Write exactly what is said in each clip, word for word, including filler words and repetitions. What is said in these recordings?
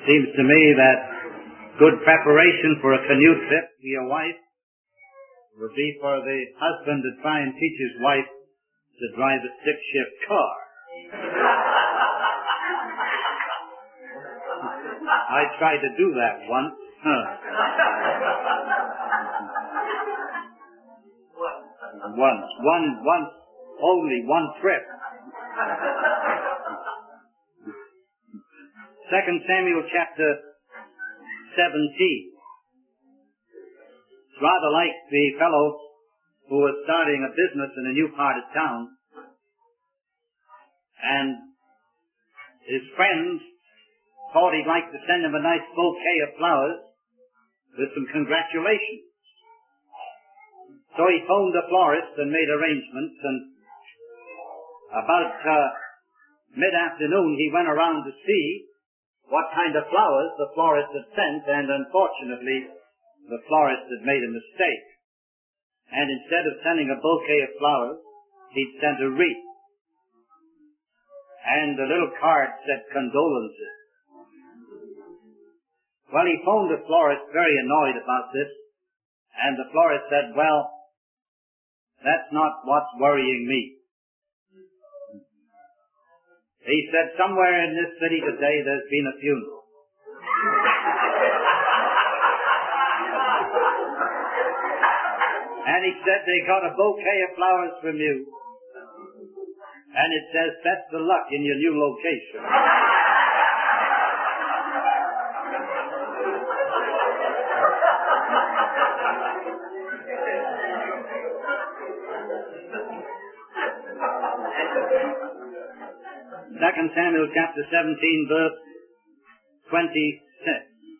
Seems to me that good preparation for a canoe trip for your wife would be for the husband to try and teach his wife to drive a stick-shift car. I tried to do that once. Huh. Once. One, once, only one trip. Second Samuel chapter seventeen. It's rather like the fellow who was starting a business in a new part of town, and his friends thought he'd like to send him a nice bouquet of flowers with some congratulations. So he phoned the florist and made arrangements, and about uh, mid-afternoon he went around to see what kind of flowers the florist had sent, and unfortunately the florist had made a mistake. And instead of sending a bouquet of flowers, he'd sent a wreath. And the little card said condolences. Well, he phoned the florist very annoyed about this, and the florist said, well, that's not what's worrying me. He said, somewhere in this city today there's been a funeral. And he said, they got a bouquet of flowers from you. And it says, best of luck in your new location. Second Samuel chapter seventeen, verse twenty-six.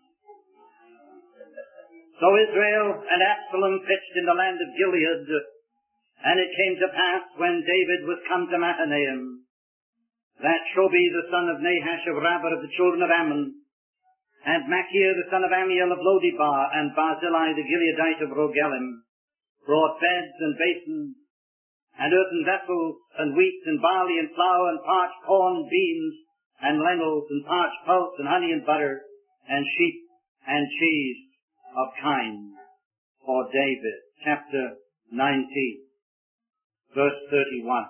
So Israel and Absalom pitched in the land of Gilead, and it came to pass when David was come to Mahanaim, that Shobi the son of Nahash of Rabbah of the children of Ammon, and Machir the son of Amiel of Lodebar, and Barzillai the Gileadite of Rogelim, brought beds and basins, and earthen vessels, and wheat, and barley, and flour, and parched corn, beans, and lentils, and parched pulse, and honey, and butter, and sheep, and cheese of kine for David. Chapter nineteen, verse thirty-one.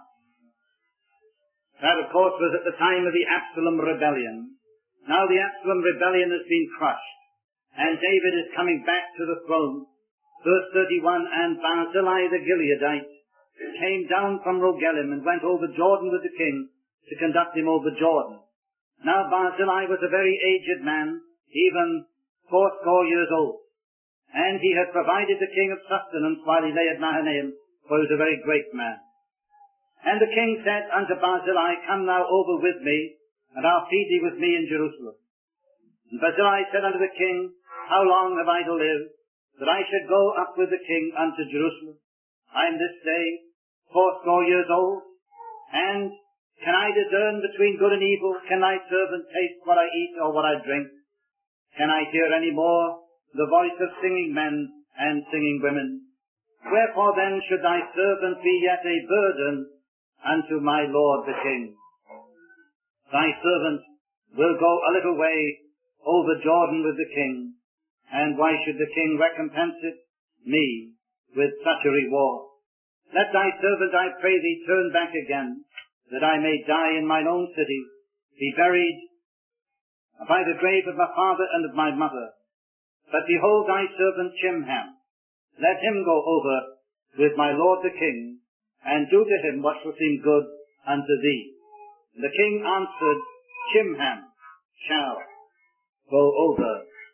That, of course, was at the time of the Absalom rebellion. Now the Absalom rebellion has been crushed, and David is coming back to the throne. Verse thirty-one, and Barzillai the Gileadite came down from Rogelim and went over Jordan with the king to conduct him over Jordan. Now Barzillai was a very aged man, even fourscore years old, and he had provided the king of sustenance while he lay at Mahanaim, for he was a very great man. And the king said unto Barzillai, come now over with me, and I'll feed thee with me in Jerusalem. And Barzillai said unto the king, how long have I to live, that I should go up with the king unto Jerusalem? I am this day fourscore years old, and can I discern between good and evil? Can thy servant taste what I eat or what I drink? Can I hear any more the voice of singing men and singing women? Wherefore then should thy servant be yet a burden unto my lord the king? Thy servant will go a little way over Jordan with the king, and why should the king recompense it me with such a reward? Let thy servant, I pray thee, turn back again, that I may die in mine own city, be buried by the grave of my father and of my mother. But behold thy servant Chimham, let him go over with my lord the king, and do to him what shall seem good unto thee. The king answered, Chimham shall go over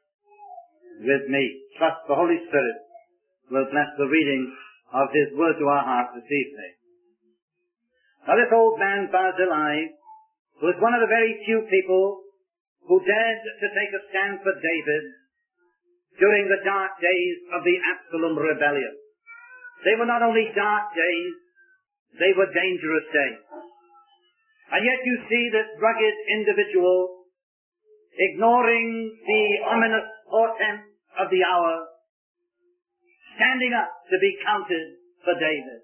with me. Trust the Holy Spirit will bless the reading of his word to our hearts this evening. Now this old man Barzillai was one of the very few people who dared to take a stand for David during the dark days of the Absalom rebellion. They were not only dark days, they were dangerous days. And yet you see this rugged individual ignoring the ominous portent of the hour, standing up to be counted for David.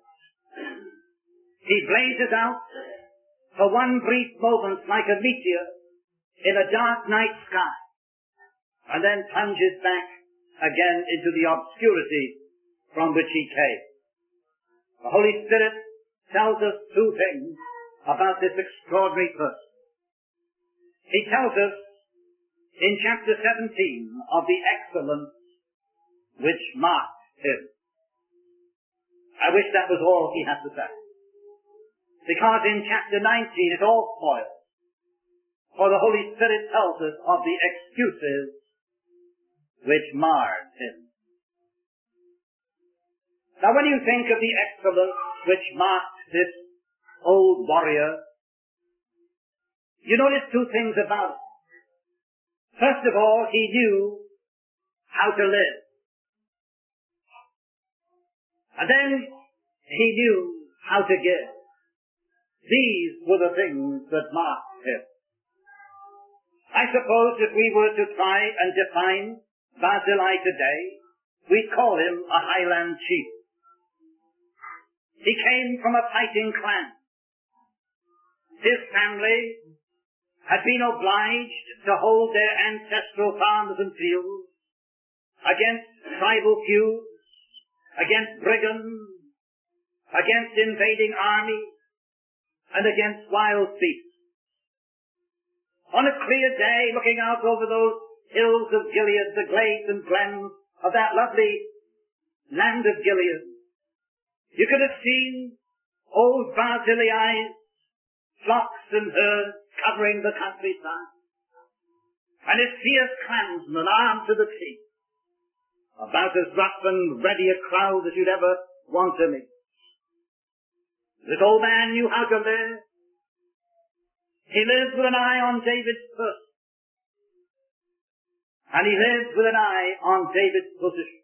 He blazes out for one brief moment like a meteor in a dark night sky. and then plunges back again into the obscurity from which he came. The Holy Spirit tells us two things about this extraordinary person. He tells us in chapter seventeen of the excellence which marked him. I wish that was all he had to say. Because in chapter nineteen it all spoils. For the Holy Spirit tells us of the excuses which marred him. Now when you think of the excellence which marked this old warrior, you notice two things about it. First of all, he knew how to live. And then he knew how to give. These were the things that marked him. I suppose if we were to try and define Barzillai today, we'd call him a Highland chief. He came from a fighting clan. His family had been obliged to hold their ancestral farms and fields against tribal feuds, against brigands, against invading armies, and against wild beasts. On a clear day, looking out over those hills of Gilead, the glades and glens of that lovely land of Gilead, you could have seen old Barzillai's flocks and herds covering the countryside, and his fierce clansmen armed to the teeth, about as rough and ready a crowd as you'd ever want to meet. This old man knew how to live. He lived with an eye on David's person, and he lived with an eye on David's position.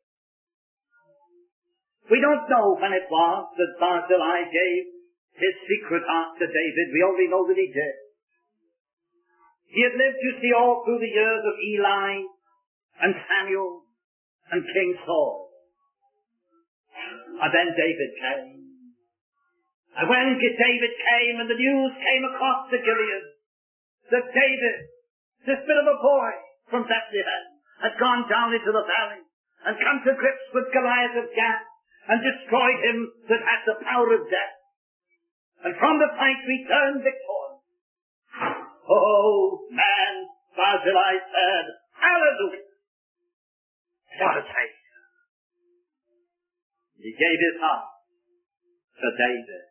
We don't know when it was that Barzillai gave his secret heart to David. We only know that he did. He had lived, you see, all through the years of Eli and Samuel and King Saul. And then David came. And when David came and the news came across the Gilead that David, this bit of a boy from Bethlehem, had gone down into the valley and come to grips with Goliath of Gath and destroyed him that had the power of death, and from the fight returned victorious. Oh, man, Barzillai said, hallelujah! What a Savior! He gave his heart to David.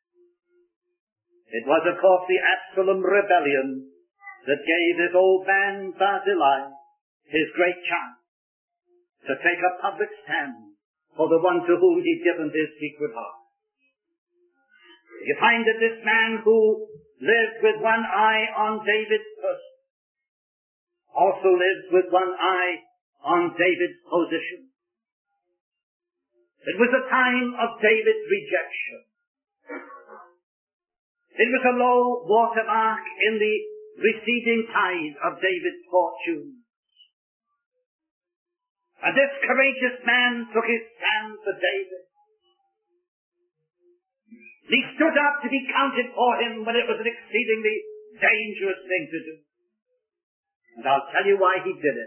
It was, of course, the Absalom rebellion that gave this old man, Barzillai, his great chance to take a public stand for the one to whom he'd given his secret heart. You find that this man who lived with one eye on David's person also lives with one eye on David's position. It was a time of David's rejection. It was a low watermark in the receding tide of David's fortunes. And this courageous man took his stand for David. He stood up to be counted for him when it was an exceedingly dangerous thing to do. And I'll tell you why he did it.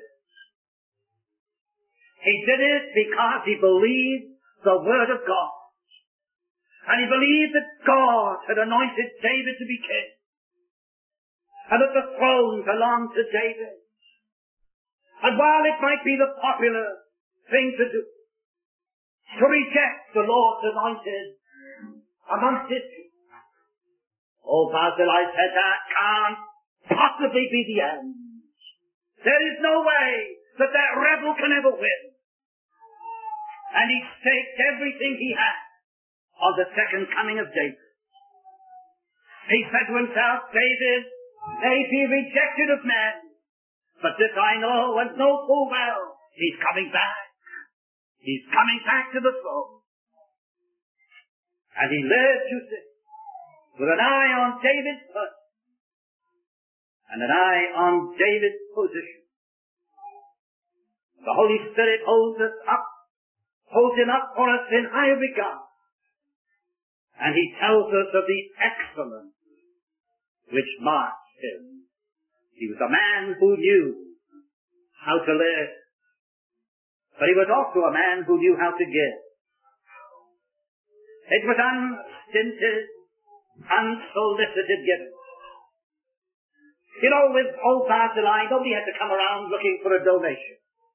He did it because he believed the Word of God. And he believed that God had anointed David to be king. And that the throne belonged to David. And while it might be the popular thing to do, to reject the Lord's anointed amongst his people, old Barzillai said that can't possibly be the end. There is no way that that rebel can ever win. And he staked everything he had on the second coming of David. He said to himself, David may be rejected of men, but this I know and know full well. He's coming back. He's coming back to the throne. And he lived, you see, with an eye on David's person and an eye on David's position. The Holy Spirit holds us up, holds him up for us in high regard. And he tells us of the excellence which marked him. He was a man who knew how to live. But he was also a man who knew how to give. It was unstinted, unsolicited giving. You know, with old Barzillai, nobody had to come around looking for a donation.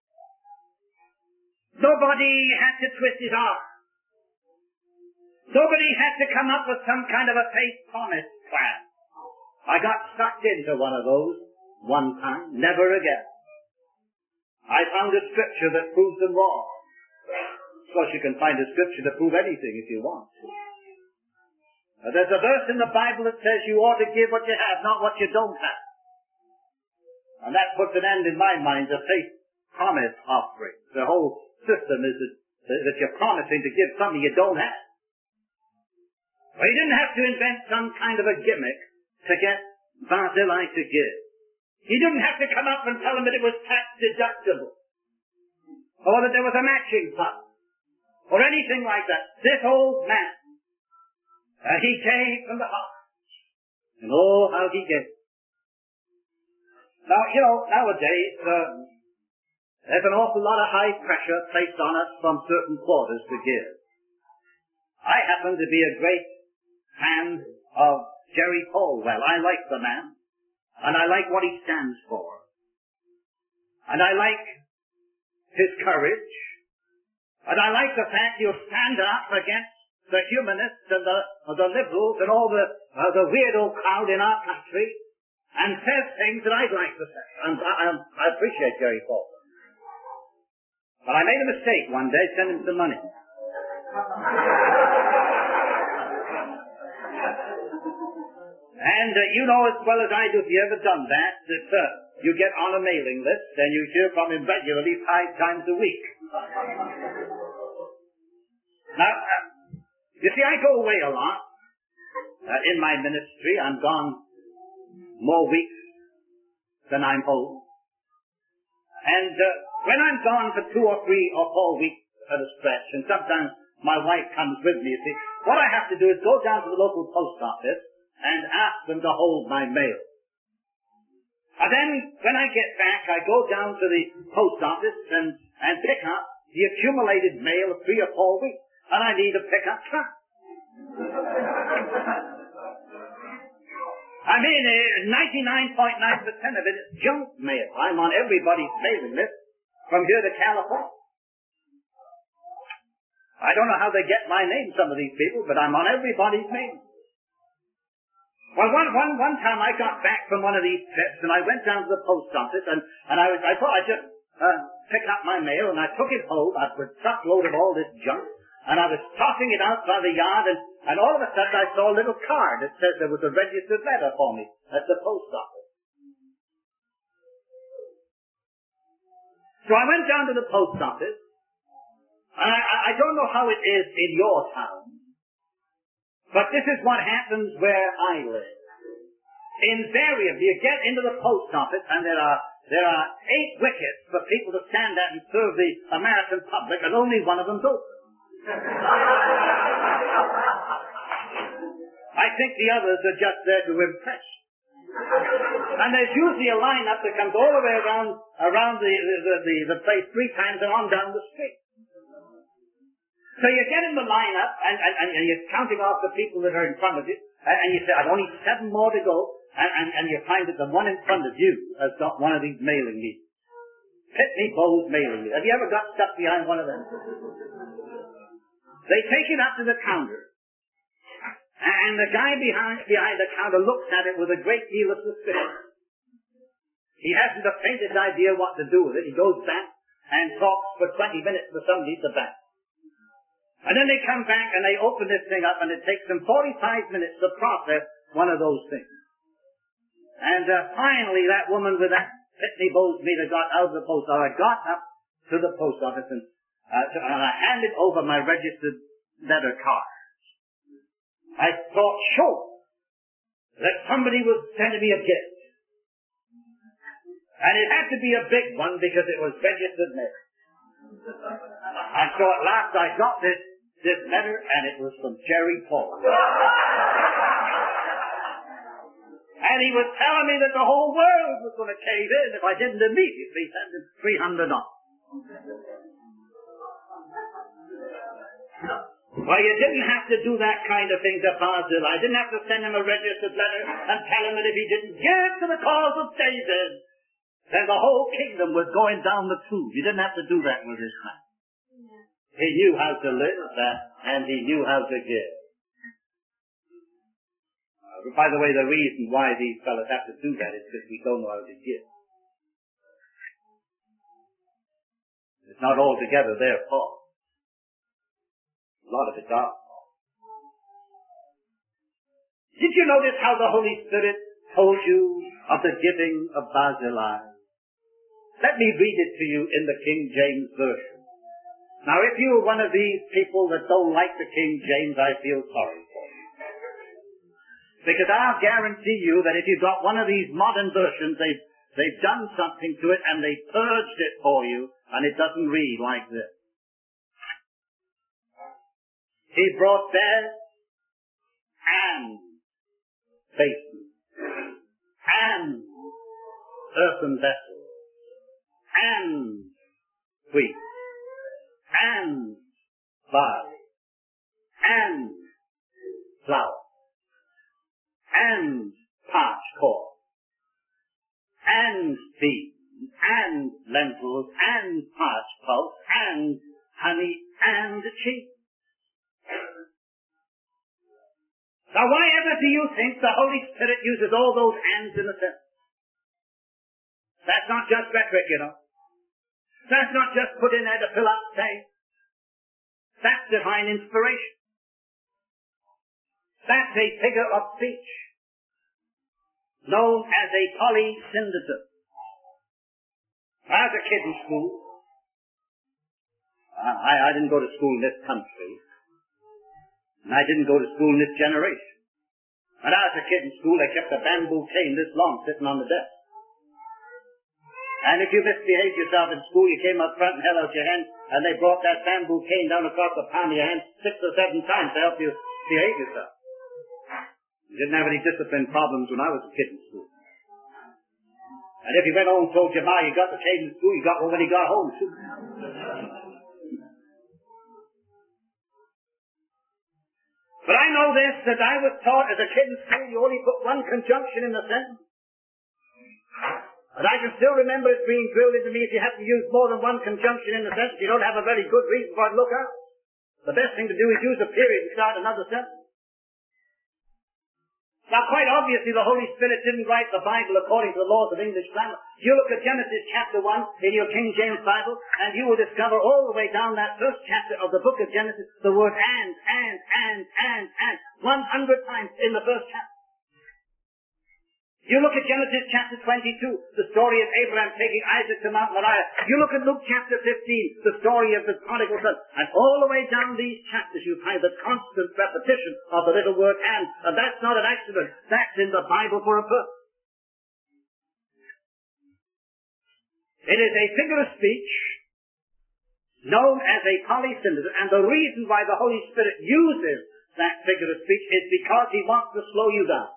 Nobody had to twist his arm. Nobody had to come up with some kind of a faith promise plan. I got sucked into one of those one time, never again. I found a scripture that proves them wrong. Of course, you can find a scripture to prove anything if you want. But there's a verse in the Bible that says you ought to give what you have, not what you don't have. And that puts an end in my mind to faith promise offering. The whole system is that, that you're promising to give something you don't have. Well, he didn't have to invent some kind of a gimmick to get Barzillai to give. He didn't have to come up and tell him that it was tax deductible, or that there was a matching fund, or anything like that. This old man, uh, he gave from the heart. And oh, how he gave. Now, you know, nowadays, uh, there's an awful lot of high pressure placed on us from certain quarters to give. I happen to be a great fan of Jerry Falwell. I like the man, and I like what he stands for. And I like his courage, and I like the fact he'll stand up against the humanists and the, the liberals and all the, uh, the weirdo crowd in our country, and says things that I'd like to say. And I, I, I appreciate Jerry Falwell. But I made a mistake one day, sent him some money. And uh, you know as well as I do, if you ever done that, that uh, you get on a mailing list and you hear from him regularly five times a week. Now, uh, you see, I go away a lot uh, in my ministry. I'm gone more weeks than I'm home. And uh, when I'm gone for two or three or four weeks at a stretch, and sometimes my wife comes with me, you see, what I have to do is go down to the local post office and ask them to hold my mail. And then, when I get back, I go down to the post office and, and pick up the accumulated mail of three or four weeks. And I need a pickup truck. I mean, ninety-nine point nine percent of it is junk mail. I'm on everybody's mailing list from here to California. I don't know how they get my name, some of these people, but I'm on everybody's mailing list. Well, one, one, one time I got back from one of these trips, and I went down to the post office, and, and I, was, I thought I'd just uh, pick up my mail, and I took it home. I put a truckload of all this junk, and I was tossing it out by the yard, and, and all of a sudden I saw a little card that says there was a registered letter for me at the post office. So I went down to the post office, and I, I don't know how it is in your town, but this is what happens where I live. Invariably, you get into the post office, and there are there are eight wickets for people to stand at and serve the American public, and only one of them's open. I think the others are just there to impress. And there's usually a lineup that comes all the way around around the the, the, the place three times and on down the street. So you get in the lineup, and, and, and you're counting off the people that are in front of you, and, and you say, I've only seven more to go, and, and, and you find that the one in front of you has got one of these mailing meetings. Pitney Bowes mailing meetings. Have you ever got stuck behind one of them? They take it up to the counter, and the guy behind, behind the counter looks at it with a great deal of suspicion. He hasn't the faintest idea what to do with it. He goes back and talks for twenty minutes to somebody at the back. And then they come back and they open this thing up, and it takes them forty-five minutes to process one of those things. And uh, finally that woman with that Pitney Bowes meter got out of the post office. I got up to the post office and, uh, to, and I handed over my registered letter card. I thought, sure, that somebody was sending me a gift. And it had to be a big one because it was registered mail. And so at last I got this this letter, and it was from Jerry Falwell. And he was telling me that the whole world was going to cave in if I didn't immediately send him three hundred dollars. Well, you didn't have to do that kind of thing to Barzillai. I didn't have to send him a registered letter and tell him that if he didn't give to the cause of David, then the whole kingdom was going down the tube. You didn't have to do that with this man. He knew how to live that, and he knew how to give. Uh, by the way, the reason why these fellows have to do that is because we don't know how to give. It's not altogether their fault. A lot of it's our fault. Did you notice how the Holy Spirit told you of the giving of Barzillai? Let me read it to you in the King James Version. Now, if you're one of these people that don't like the King James, I feel sorry for you. Because I'll guarantee you that if you've got one of these modern versions, they've, they've done something to it and they purged it for you, and it doesn't read like this. He brought beds and basins and earthen vessels and wheat and barley and flour and parched corn and beans and lentils and parched pulse and honey and cheese. Now, why ever do you think the Holy Spirit uses all those ands in the sentence? That's not just rhetoric, you know. That's not just put in there to fill up space. That's divine inspiration. That's a figure of speech known as a polysynthesis. I was a kid in school. I, I didn't go to school in this country. And I didn't go to school in this generation. When I was a kid in school, they kept a bamboo cane this long sitting on the desk. And if you misbehaved yourself in school, you came up front and held out your hand, and they brought that bamboo cane down across the palm of your hand six or seven times to help you behave yourself. You didn't have any discipline problems when I was a kid in school. And if you went home and told your ma you got the cane in school, you got one when you got home too. But I know this, that I was taught as a kid in school you only put one conjunction in the sentence. And I can still remember it being drilled into me, if you have to use more than one conjunction in the sentence, you don't have a very good reason for it to look out. The best thing to do is use a period and start another sentence. Now, quite obviously, the Holy Spirit didn't write the Bible according to the laws of English grammar. You look at Genesis chapter one in your King James Bible, and you will discover all the way down that first chapter of the book of Genesis, the word and, and, and, and, and, one hundred times in the first chapter. You look at Genesis chapter twenty-two, the story of Abraham taking Isaac to Mount Moriah. You look at Luke chapter fifteen, the story of the prodigal son. And all the way down these chapters you find the constant repetition of the little word and. And that's not an accident. That's in the Bible for a purpose. It is a figure of speech known as a polysynthesis. And the reason why the Holy Spirit uses that figure of speech is because He wants to slow you down.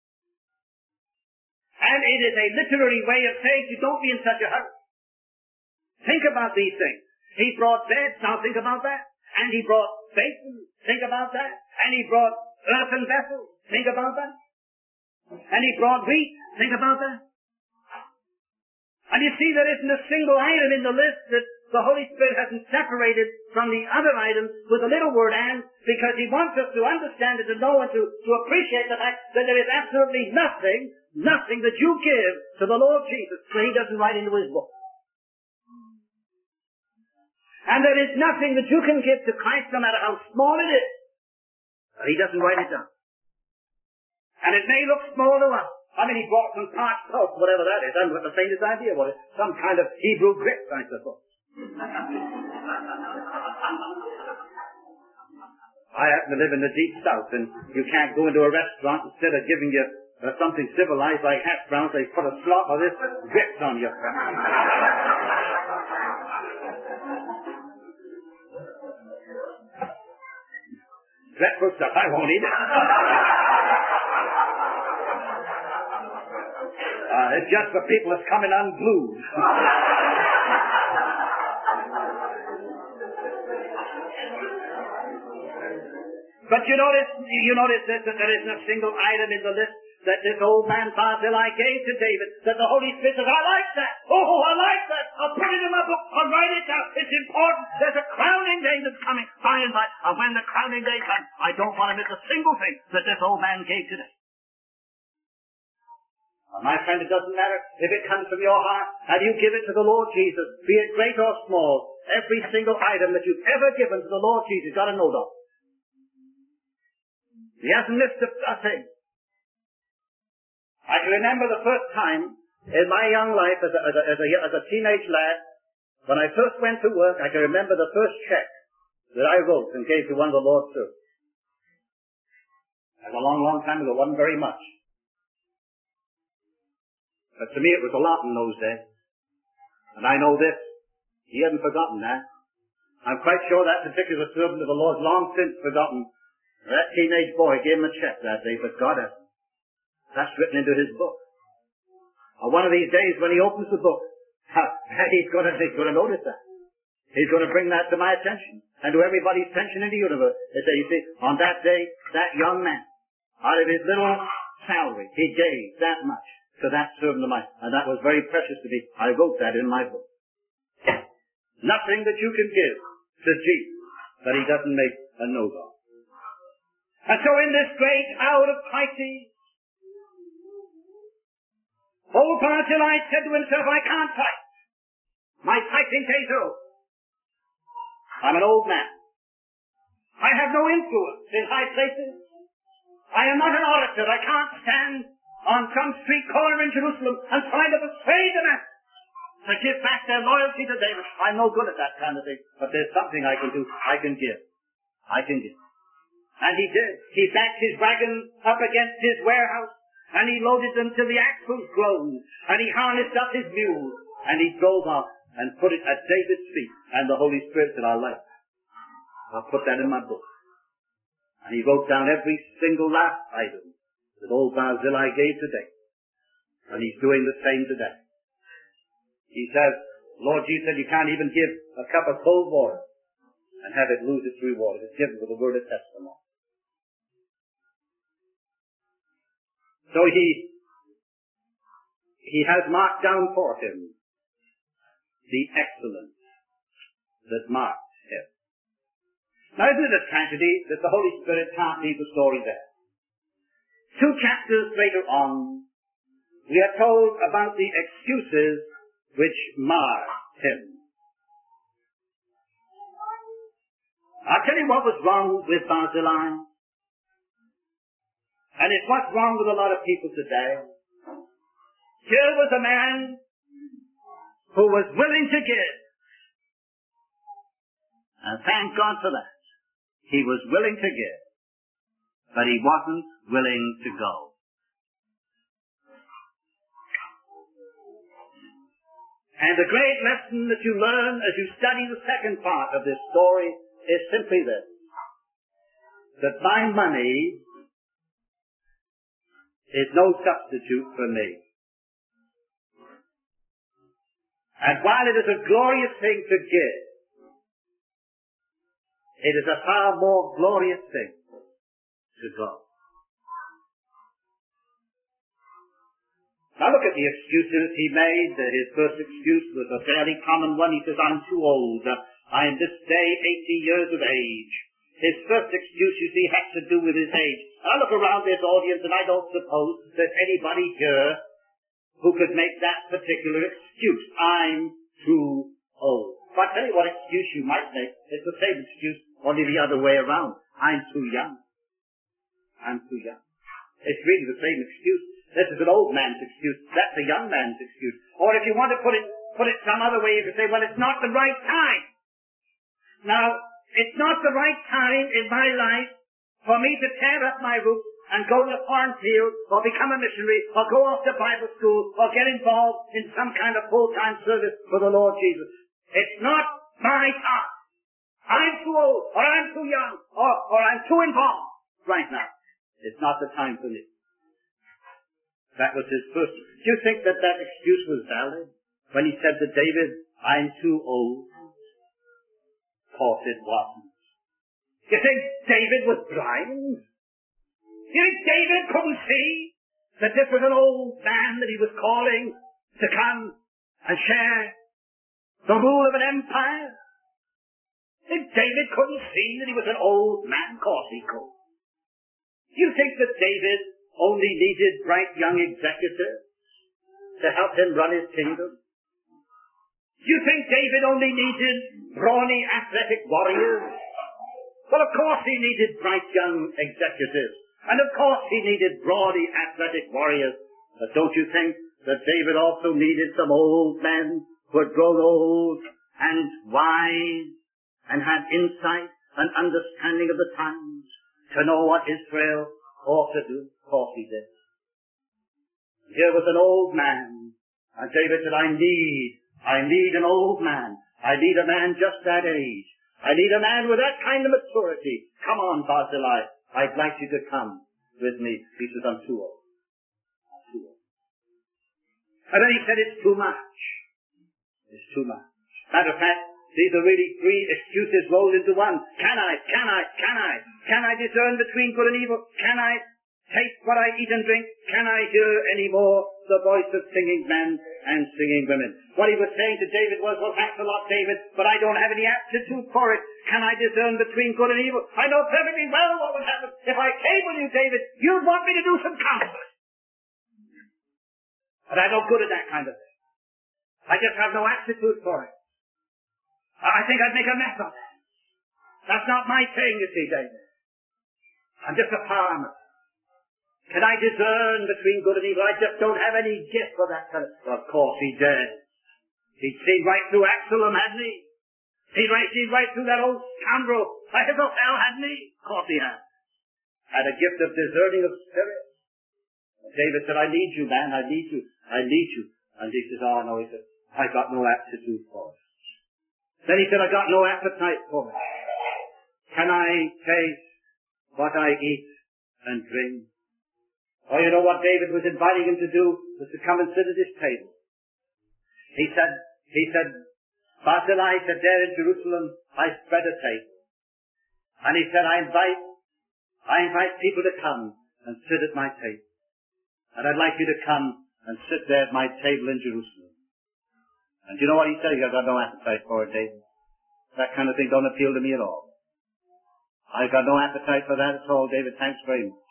And it is a literary way of saying you don't be in such a hurry. Think about these things. He brought beds, now think about that. And he brought basins, think about that. And he brought earthen vessels, think about that. And he brought wheat, think about that. And you see there isn't a single item in the list that the Holy Spirit hasn't separated from the other items with a little word and, because He wants us to understand and to know and to, to appreciate the fact that there is absolutely nothing, nothing that you give to the Lord Jesus that He doesn't write into His book. And there is nothing that you can give to Christ, no matter how small it is, that He doesn't write it down. And it may look small to us. I mean, He brought some parched pulp, whatever that is. I haven't got the faintest idea what it is. Some kind of Hebrew grits, I suppose. I happen to live in the deep south, and you can't go into a restaurant, instead of giving you uh, something civilized like hash browns, they put a slop of this grits on you. Dreadful stuff. I won't eat it. Uh, it's just for people that's coming unglued. But you notice, you notice this, that there isn't a single item in the list that this old man Barzillai gave to David, that the Holy Spirit says, I like that. Oh, I like that. I'll put it in my book. I'll write it down. It's important. There's a crowning day that's coming by and by. And when the crowning day comes, I don't want to miss a single thing that this old man gave today. Well, my friend, it doesn't matter if it comes from your heart and you give it to the Lord Jesus, be it great or small. Every single item that you've ever given to the Lord Jesus, got a note of. He hasn't missed a, a thing. I can remember the first time in my young life as a, as a, as a, as a teenage lad, when I first went to work, I can remember the first check that I wrote and gave to one of the Lord's servants. It was a long, long time ago. It wasn't very much. But to me it was a lot in those days. And I know this. He hadn't forgotten that. I'm quite sure that particular servant of the Lord's long since forgotten. That teenage boy gave him a check that day, but God hasn't. That's written into his book. And one of these days when he opens the book, he's going to, he's going to notice that. He's going to bring that to my attention and to everybody's attention in the universe. They say, you see, on that day, that young man, out of his little salary, he gave that much to that servant of mine. And that was very precious to me. I wrote that in my book. Nothing that you can give to Jesus that he doesn't make a note of. And so in this great hour of crisis, old Barzillai said to himself, I can't fight. My fighting days are over. I'm an old man. I have no influence in high places. I am not an orator. I can't stand on some street corner in Jerusalem and try to persuade the masses to give back their loyalty to David. I'm no good at that kind of thing. But there's something I can do. I can give. I can give. And he did. He backed his wagon up against his warehouse, and he loaded them till the axles groaned, and he harnessed up his mule, and he drove off and put it at David's feet. And the Holy Spirit said, I like that. I'll put that in my book. And he wrote down every single last item that old Barzillai gave today. And he's doing the same today. He says, Lord Jesus said you can't even give a cup of cold water and have it lose its reward. It's given with a word of testimony. So he, he has marked down for him the excellence that marked him. Now isn't it a tragedy that the Holy Spirit can't leave the story there? Two chapters later on, we are told about the excuses which marred him. I'll tell you what was wrong with Barzillai. And it's what's wrong with a lot of people today. Here was a man who was willing to give. And thank God for that. He was willing to give. But he wasn't willing to go. And the great lesson that you learn as you study the second part of this story is simply this. That my money is no substitute for me. And while it is a glorious thing to give, it is a far more glorious thing to go. Now look at the excuses he made. His first excuse was a fairly common one. He says, I'm too old. I am this day eighty years of age. His first excuse, you see, has to do with his age. I look around this audience and I don't suppose there's anybody here who could make that particular excuse. I'm too old. But I'll tell you what excuse you might make. It's the same excuse, only the other way around. I'm too young. I'm too young. It's really the same excuse. This is an old man's excuse. That's a young man's excuse. Or if you want to put it, put it some other way, you could say, well, it's not the right time. Now, it's not the right time in my life for me to tear up my roots and go to the cornfield or become a missionary or go off to Bible school or get involved in some kind of full-time service for the Lord Jesus. It's not my time. I'm too old or I'm too young or, or I'm too involved right now. It's not the time for me. That was his first. Do you think that that excuse was valid when he said to David, I'm too old? Of course it wasn't. You think David was blind? You think David couldn't see that this was an old man that he was calling to come and share the rule of an empire? If David couldn't see that he was an old man, of course he could. Do you think that David only needed bright young executives to help him run his kingdom? Do you think David only needed brawny athletic warriors? Well, of course he needed bright young executives. And of course he needed brawny athletic warriors. But don't you think that David also needed some old men who had grown old and wise and had insight and understanding of the times to know what Israel ought to do? Of course he did. Here was an old man, and David said, I need, I need an old man. I need a man just that age. I need a man with that kind of maturity. Come on, Barzillai, I'd like you to come with me. He says, I'm too old. I'm too old. And then he said, it's too much. It's too much. Matter of fact, these are really three excuses rolled into one. Can I, can I, can I, can I discern between good and evil? Can I taste what I eat and drink? Can I hear any more the voice of singing men and singing women? What he was saying to David was, well, thanks a lot, David, but I don't have any aptitude for it. Can I discern between good and evil? I know perfectly well what would happen. If I came with you, David, you'd want me to do some counseling. But I'm no good at that kind of thing. I just have no aptitude for it. I think I'd make a mess of it. That's not my thing, you see, David. I'm just a farmer. Can I discern between good and evil? I just don't have any gift for that kind of... Well, of course he did. He'd seen right through Absalom, hadn't he? He'd right, seen right through that old scoundrel, Ahithophel, hadn't he? Of course he had. Had a gift of discerning of spirits. David said, I need you, man, I need you, I need you. And he says, oh no, he said, I got no aptitude for it. Then he said, I got no appetite for it. Can I taste what I eat and drink? Oh, you know what David was inviting him to do? Was to come and sit at his table. He said, he said, Barzillai said, there in Jerusalem, I spread a table. And he said, I invite, I invite people to come and sit at my table. And I'd like you to come and sit there at my table in Jerusalem. And you know what he said? He goes, I've got no appetite for it, David. That kind of thing don't appeal to me at all. I've got no appetite for that at all, David. Thanks very much.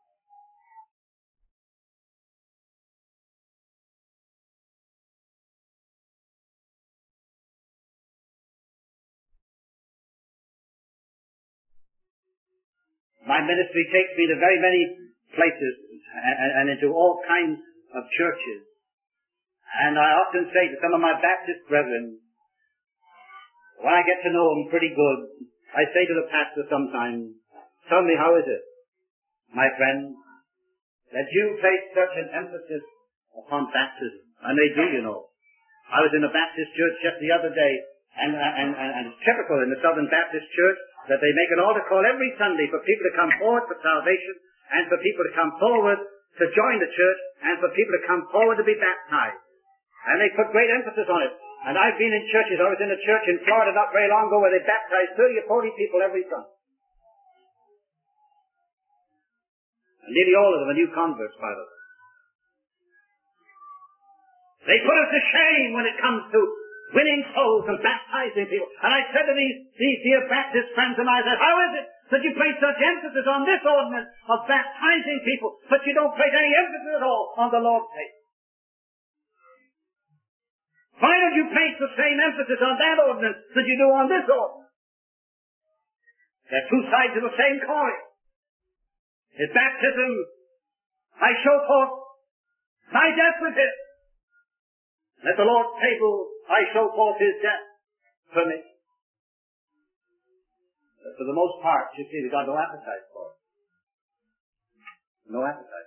My ministry takes me to very many places and, and into all kinds of churches. And I often say to some of my Baptist brethren, when I get to know them pretty good, I say to the pastor sometimes, tell me, how is it, my friend, that you place such an emphasis upon baptism? And they do, you know. I was in a Baptist church just the other day, and, and, and, and it's typical in the Southern Baptist Church that they make an altar call every Sunday for people to come forward for salvation, and for people to come forward to join the church, and for people to come forward to be baptized. And they put great emphasis on it. And I've been in churches, I was in a church in Florida not very long ago where they baptized thirty or forty people every Sunday. And nearly all of them are new converts, by the way. They put us to shame when it comes to winning souls and baptizing people. And I said to these, these dear Baptist friends of mine, I said, how is it that you place such emphasis on this ordinance of baptizing people, but you don't place any emphasis at all on the Lord's table? Why don't you place the same emphasis on that ordinance that you do on this ordinance? They're two sides of the same coin. His baptism, I show forth my death with him. At the Lord's table, I show forth his death for me. But for the most part, you see, they've got no appetite for it. No appetite.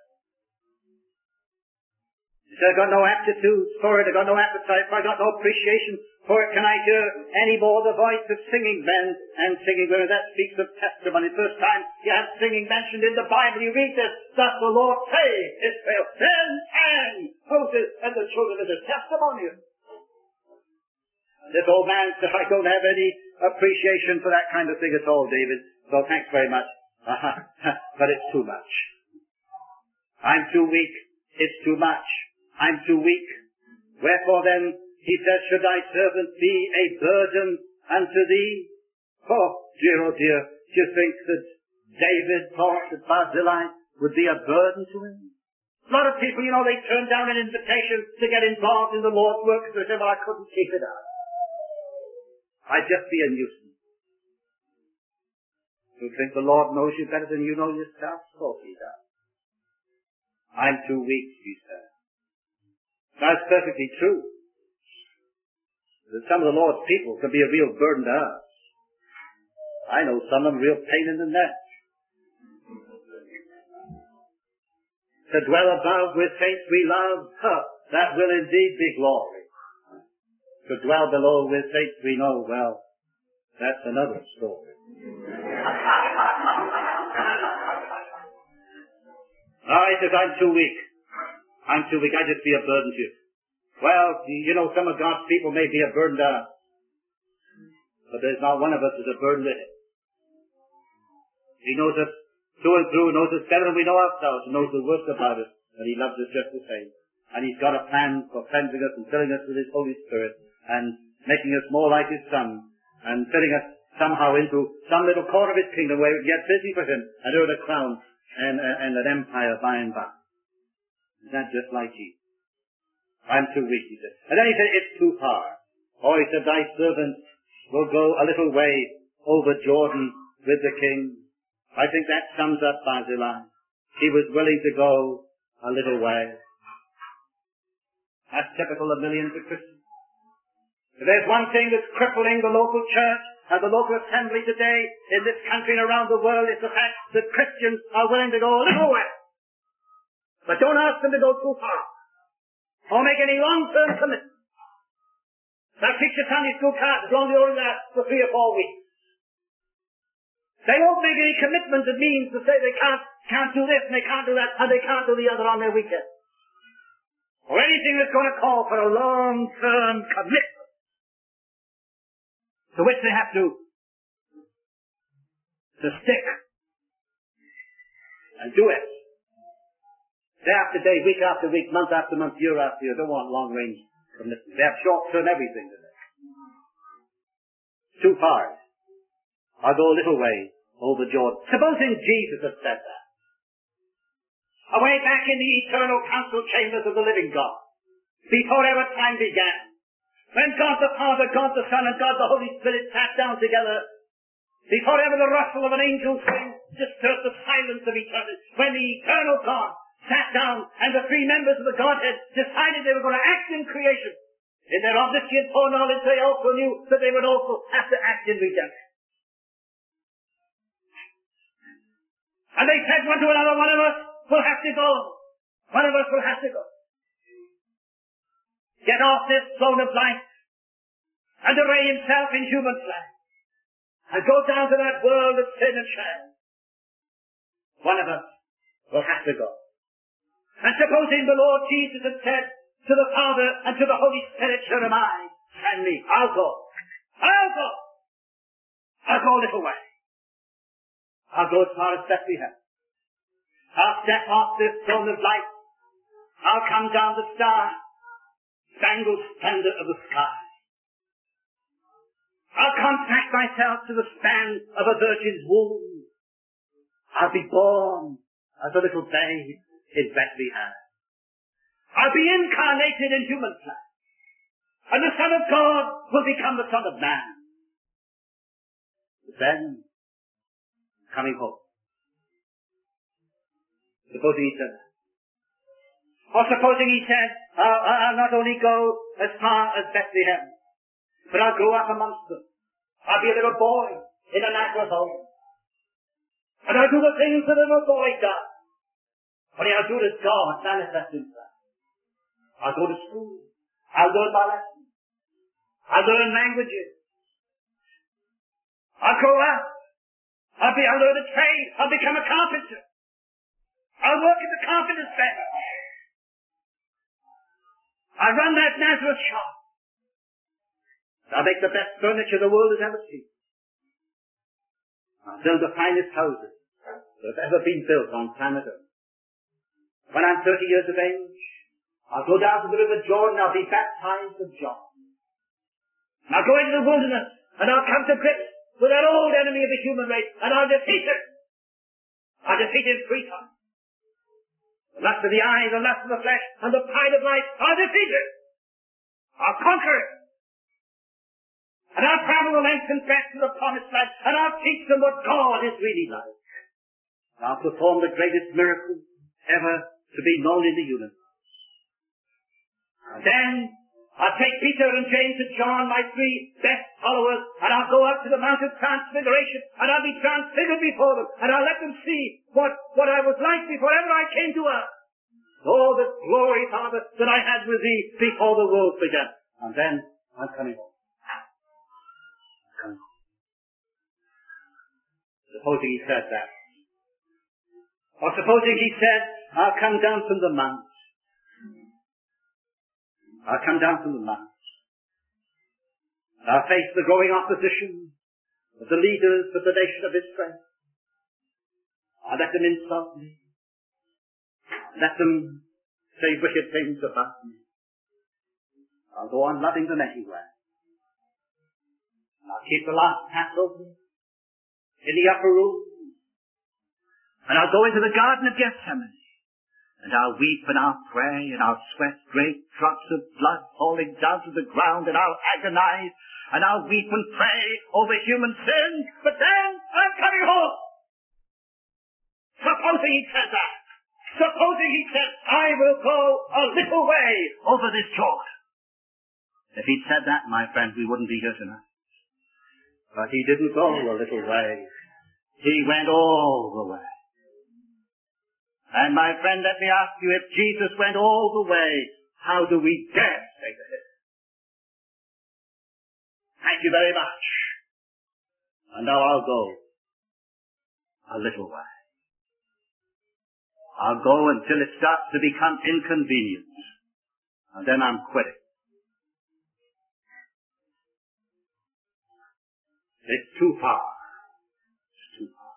I've got no aptitude for it. I've got no appetite for it. I've got no appreciation for it. Can I hear any more the voice of singing men and singing women? That speaks of testimony. First time you have singing mentioned in the Bible, you read this, thus the Lord saved Israel. Then and the children of the testimony. This old man said, I don't have any appreciation for that kind of thing at all, David. So thanks very much. But it's too much. I'm too weak. It's too much. I'm too weak. Wherefore then, he says, should thy servant be a burden unto thee? Oh, dear, oh dear. Do you think that David thought that Barzillai would be a burden to him? A lot of people, you know, they turn down an invitation to get involved in the Lord's work because they say, well, I couldn't keep it up. I'd just be a nuisance. You think the Lord knows you better than you know yourself? So he does. I'm too weak, he said. That's perfectly true. That some of the Lord's people can be a real burden to us. I know some of them real pain in the neck. To dwell above with saints we love, huh, that will indeed be glory. To dwell below with saints we know, well, that's another story. Oh, he says, I'm too weak. I'm too weak. I just be a burden to you. Well, you know, some of God's people may be a burden to us. But there's not one of us who's a burden to him. He knows us through and through, knows us better than we know ourselves, knows the worst about us, and he loves us just the same. And he's got a plan for cleansing us and filling us with his Holy Spirit, and making us more like his Son, and filling us somehow into some little corner of his kingdom where we can get busy for him and earn a crown and, and an empire by and by. Is that just like Jesus? I'm too weak, he said. And then he said, it's too far. Oh, he said, thy servant will go a little way over Jordan with the king. I think that sums up Barzillai. He was willing to go a little way. That's typical of millions of Christians. If there's one thing that's crippling the local church and the local assembly today in this country and around the world, it's the fact that Christians are willing to go a little way. But don't ask them to go too far. Or make any long-term commitment. They'll teach your Sunday school class as long as you're in there for three or four weeks. They won't make any commitment that means to say they can't, can't do this and they can't do that and they can't do the other on their weekend. Or anything that's going to call for a long-term commitment to which they have to, to stick and do it. Day after day, week after week, month after month, year after year. Don't want long-range commitment. They have short-term everything today. Too far. I'll go a little way over Jordan. Supposing Jesus had said that. Away back in the eternal council chambers of the living God. Before ever time began. When God the Father, God the Son, and God the Holy Spirit sat down together. Before ever the rustle of an angel's wing disturbed the silence of eternity. When the eternal God sat down and the three members of the Godhead decided they were going to act in creation. In their omniscient foreknowledge, they also knew that they would also have to act in redemption. And they said one to another, one of us will have to go. One of us will have to go. Get off this throne of life and array himself in human flesh and go down to that world of sin and shame. One of us will have to go. And supposing the Lord Jesus had said to the Father and to the Holy Spirit, here am I, send me, I'll go. I'll go. I'll go a little way. I'll go as far as Bethlehem. I'll step off this throne of light. I'll come down the star, spangled splendor of the sky. I'll contract myself to the span of a virgin's womb. I'll be born as a little babe in Bethlehem. I'll be incarnated in human flesh. And the Son of God will become the Son of Man. But then, coming home. Supposing he said that. Or supposing he said, I'll, I'll not only go as far as Bethlehem, but I'll grow up amongst them. I'll be a little boy in a natural home. And I'll do the things that a little boy does. Only I'll do it as God manifests himself. I'll go to school. I'll learn my lessons. I'll learn languages. I'll grow up. I'll be, I'll learn a trade. I'll become a carpenter. I'll work at the carpenter's bench. I run that Nazareth shop. I'll make the best furniture the world has ever seen. I'll build the finest houses that have ever been built on planet Earth. When I'm thirty years of age, I'll go down to the river Jordan, I'll be baptized of John. And I'll go into the wilderness, and I'll come to grips with that old enemy of the human race, and I'll defeat it. I'll defeat him three times. The lust of the eye, the lust of the flesh, and the pride of life, I'll defeat it. I'll conquer it. And I'll travel the length and breadth of the promised land, and I'll teach them what God is really like. And I'll perform the greatest miracle ever to be known in the universe. And then I'll take Peter and James and John, my three best followers, and I'll go up to the Mount of Transfiguration, and I'll be transfigured before them, and I'll let them see what, what I was like before ever I came to earth. Oh, the glory, Father, that I had with thee before the world began. And then I'm coming home. I'm coming home. Supposing he said that. Or supposing he said, I'll come down from the mount. I'll come down from the mount. I'll face the growing opposition of the leaders of the nation of Israel. I'll let them insult me. Let them say wicked things about me. I'll go on loving them anyway. I'll keep the last Passover in the upper room. And I'll go into the Garden of Gethsemane. And I'll weep and I'll pray and I'll sweat great drops of blood falling down to the ground and I'll agonize and I'll weep and pray over human sin. But then I'm coming home. Supposing he said that. Supposing he said, I will go a little way over this Jordan. If he'd said that, my friend, we wouldn't be here tonight. But he didn't go a little way. He went all the way. And my friend, let me ask you, if Jesus went all the way, how do we dare say to him, thank you very much, and now I'll go a little way. I'll go until it starts to become inconvenient, and then I'm quitting. It's too far. It's too far.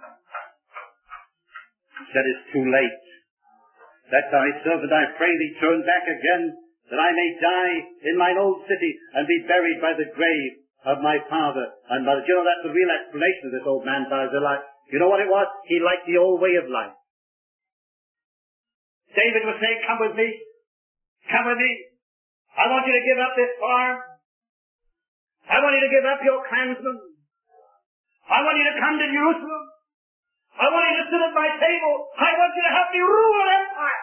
He said it's too late. That thy servant, I pray thee, turn back again, that I may die in mine old city and be buried by the grave of my father and mother. You know, that's the real explanation of this old man Barzillai. You know what it was? He liked the old way of life. David was saying, come with me. Come with me. I want you to give up this farm. I want you to give up your clansmen. I want you to come to Jerusalem. I want you to sit at my table. I want you to help me rule an empire.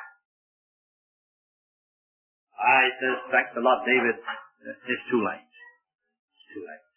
I says, thank the Lord, David, it's too late. It's too late.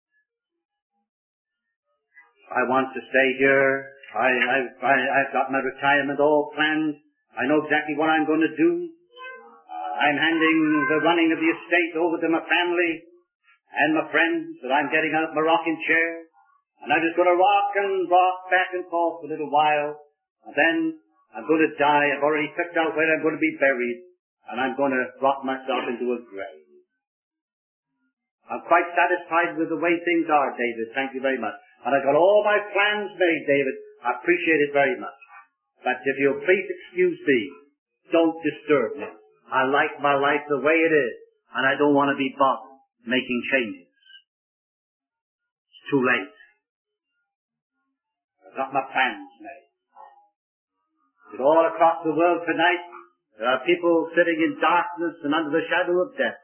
I want to stay here. I, I've, I, I've got my retirement all planned. I know exactly what I'm going to do. I'm handing the running of the estate over to my family and my friends, that I'm getting out of my rocking chair. And I'm just going to rock and rock back and forth for a little while. And then I'm going to die. I've already picked out where I'm going to be buried. And I'm going to rock myself into a grave. I'm quite satisfied with the way things are, David. Thank you very much. And I've got all my plans made, David. I appreciate it very much. But if you'll please excuse me, don't disturb me. I like my life the way it is. And I don't want to be bothered making changes. It's too late. Got my plans made. But all across the world tonight, there are people sitting in darkness and under the shadow of death.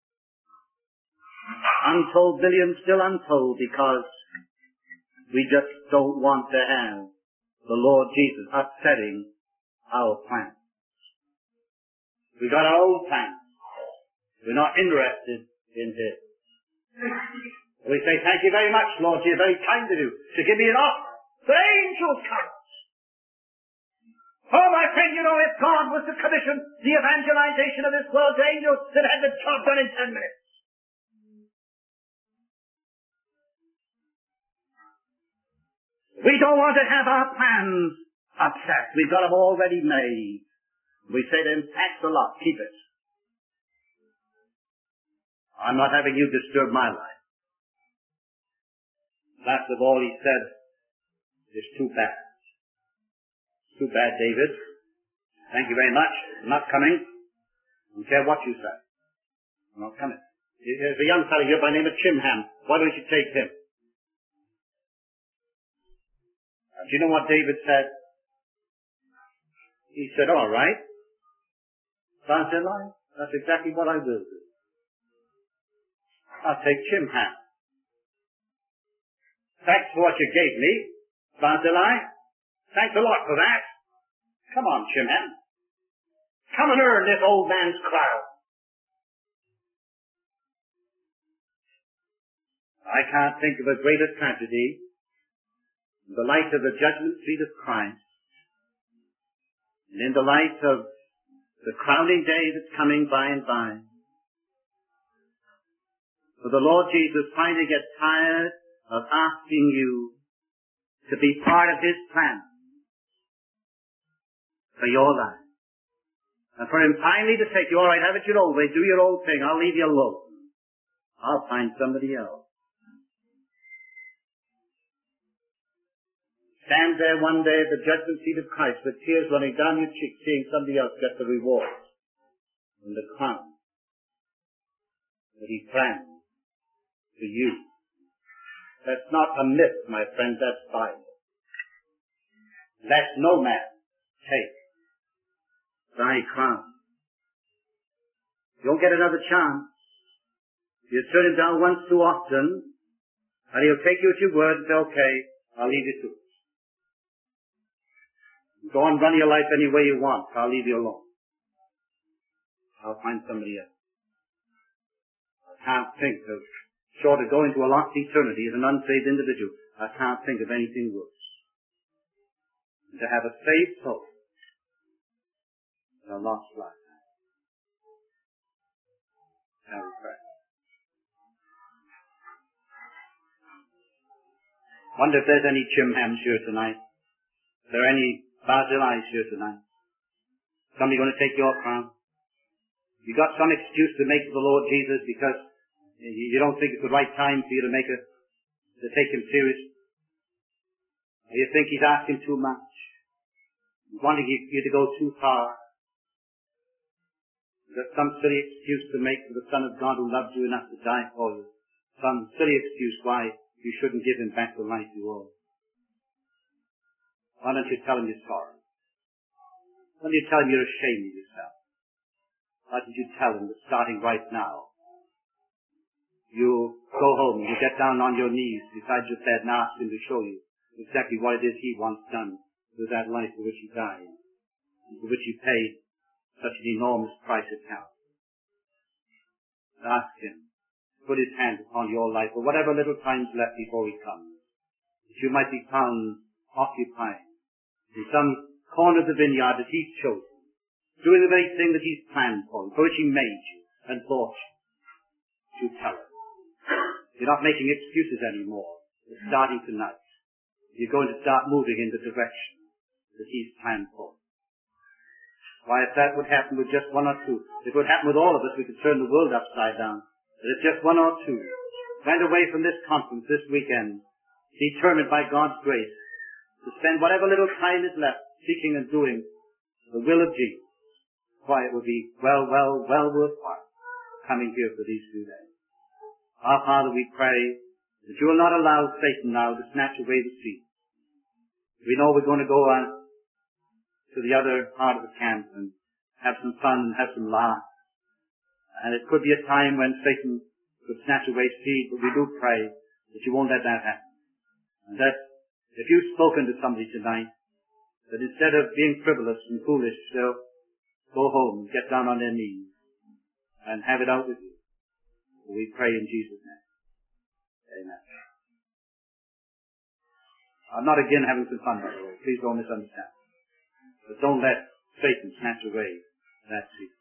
Untold millions still untold, because we just don't want to have the Lord Jesus upsetting our plans. We got our own plans. We're not interested in His. We say, thank you very much, Lord, you're very kind to do, to give me an offer. The angels come. Oh, my friend, you know, if God was to commission the evangelization of this world to angels, that had the job done in ten minutes. We don't want to have our plans upset. We've got them already made. We say to him, thanks a lot, keep it. I'm not having you disturb my life. Last of all, he said, it's too bad. Too bad, David. Thank you very much. I'm not coming. I don't care what you say. I'm not coming. There's a young fellow here by the name of Chimham. Why don't you take him? Uh, do you know what David said? He said, all right. Barzillai, that's exactly what I will do. I'll take Chimham. Thanks for what you gave me, Barzillai. Thanks a lot for that. Come on, Chimham. Come and earn this old man's crown. I can't think of a greater tragedy in the light of the judgment seat of Christ and in the light of the crowning day that's coming by and by. For the Lord Jesus finally gets tired of asking you to be part of His plan for your life. And for Him finally to say to you, all right, have it your own way, do your own thing, I'll leave you alone. I'll find somebody else. Stand there one day at the judgment seat of Christ with tears running down your cheeks, seeing somebody else get the reward and the crown that He planned for you. That's not a myth, my friend, that's Bible. Let no man take thy crown. You won't get another chance. You turn him down once too often, and he'll take you at your word and say, okay, I'll leave you to it. Go on, run your life any way you want. I'll leave you alone. I'll find somebody else. I can't think of, short of going to a lost eternity as an unsaved individual, I can't think of anything worse than to have a saved soul in a lost life. Now we pray. Wonder if there's any Chimhams here tonight. Is there any Barzillais here tonight? Somebody going to take your crown? You got some excuse to make to the Lord Jesus because you don't think it's the right time for you to make a, to take Him serious? Or you think He's asking too much? He's wanting you to go too far? You got some silly excuse to make for the Son of God who loved you enough to die for you. Some silly excuse why you shouldn't give Him back the life you owe. Why don't you tell Him you're sorry? Why don't you tell Him you're ashamed of yourself? Why don't you tell Him that starting right now, you go home, you get down on your knees beside your bed and ask Him to show you exactly what it is He wants done with that life for which He died, and for which He paid such an enormous price at Calvary. Ask Him to put His hand upon your life for whatever little time's left before He comes, that you might be found occupying in some corner of the vineyard that He's chosen, doing the very thing that He's planned for you, for which He made you and bought you. To tell Him. You're not making excuses anymore. You're starting tonight. You're going to start moving in the direction that He's planned for. Why, if that would happen with just one or two, if it would happen with all of us, we could turn the world upside down. But if just one or two went away from this conference this weekend, determined by God's grace to spend whatever little time is left seeking and doing the will of Jesus, why, it would be well, well, well worthwhile coming here for these few days. Our Father, we pray that you will not allow Satan now to snatch away the seed. We know we're going to go on to the other part of the camp and have some fun and have some laughs. And it could be a time when Satan could snatch away seed, but we do pray that you won't let that happen. And that if you've spoken to somebody tonight, that instead of being frivolous and foolish, they'll go home, get down on their knees, and have it out with you. We pray in Jesus' name. Amen. I'm not again having some fun, by the way. Please don't misunderstand. But don't let Satan snatch away that seed.